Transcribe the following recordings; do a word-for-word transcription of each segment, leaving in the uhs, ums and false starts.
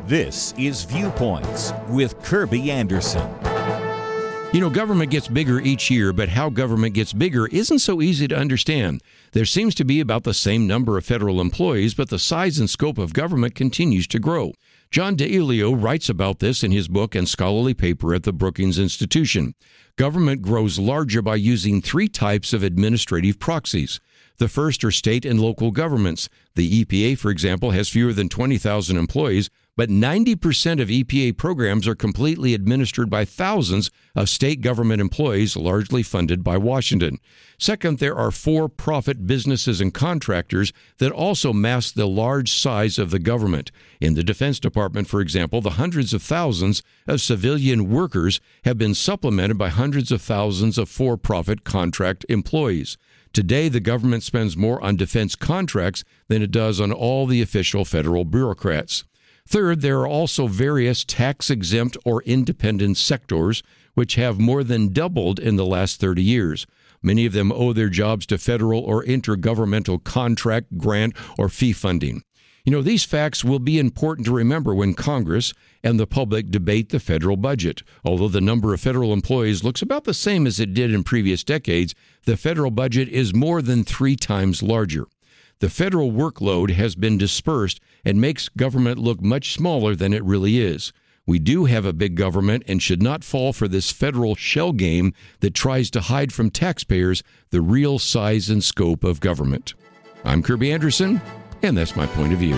This is Viewpoints with Kirby Anderson. You know, government gets bigger each year, but how government gets bigger isn't so easy to understand. There seems to be about the same number of federal employees, but the size and scope of government continues to grow. John DeIlio writes about this in his book and scholarly paper at the Brookings Institution. Government grows larger by using three types of administrative proxies. The first are state and local governments. The E P A, for example, has fewer than twenty thousand employees, but ninety percent of E P A programs are completely administered by thousands of state government employees, largely funded by Washington. Second, there are for-profit businesses and contractors that also mask the large size of the government. In the Defense Department, for example, the hundreds of thousands of civilian workers have been supplemented by hundreds of thousands of for-profit contract employees. Today, the government spends more on defense contracts than it does on all the official federal bureaucrats. Third, there are also various tax-exempt or independent sectors which have more than doubled in the last thirty years. Many of them owe their jobs to federal or intergovernmental contract, grant, or fee funding. You know, these facts will be important to remember when Congress and the public debate the federal budget. Although the number of federal employees looks about the same as it did in previous decades, the federal budget is more than three times larger. The federal workload has been dispersed and makes government look much smaller than it really is. We do have a big government and should not fall for this federal shell game that tries to hide from taxpayers the real size and scope of government. I'm Kirby Anderson, and that's my point of view.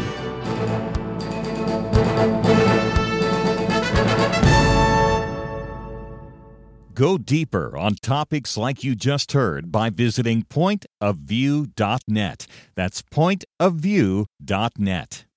Go deeper on topics like you just heard by visiting point of view dot net. That's point of view dot net.